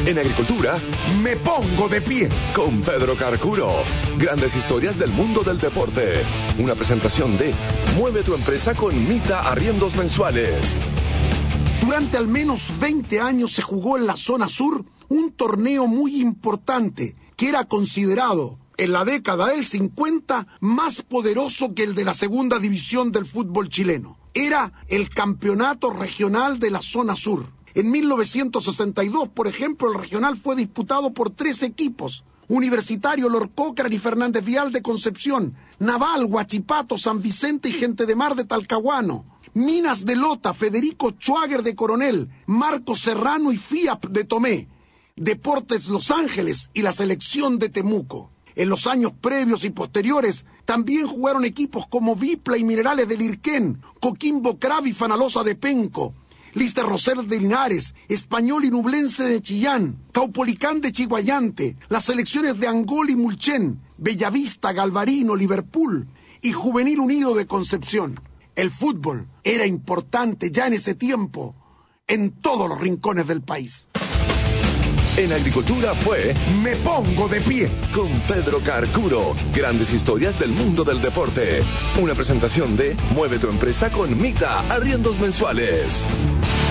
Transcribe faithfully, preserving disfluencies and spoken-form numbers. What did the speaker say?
En agricultura, me pongo de pie con Pedro Carcuro. Grandes historias del mundo del deporte. Una presentación de Mueve tu empresa con Mita Arriendos Mensuales. Durante al menos veinte años se jugó en la zona sur un torneo muy importante que era considerado en la década del cincuenta más poderoso que el de la segunda división del fútbol chileno. Era el campeonato regional de la zona sur. En mil novecientos sesenta y dos, por ejemplo, el regional fue disputado por tres equipos: Universitario, Lord Cochrane y Fernández Vial de Concepción, Naval, Huachipato, San Vicente y Gente de Mar de Talcahuano, Minas de Lota, Federico Schwager de Coronel, Marcos Serrano y F I A P de Tomé, Deportes Los Ángeles y la selección de Temuco. En los años previos y posteriores también jugaron equipos como Vipla y Minerales del Irquén, Coquimbo Cravi y Fanalosa de Penco, Lister Roser de Linares, Español y Nublense de Chillán, Caupolicán de Chiguayante, las selecciones de Angol y Mulchen, Bellavista, Galvarino, Liverpool y Juvenil Unido de Concepción. El fútbol era importante ya en ese tiempo en todos los rincones del país. En agricultura fue Me Pongo de Pie con Pedro Carcuro. Grandes historias del mundo del deporte. Una presentación de Mueve tu empresa con Mita Arriendos Mensuales.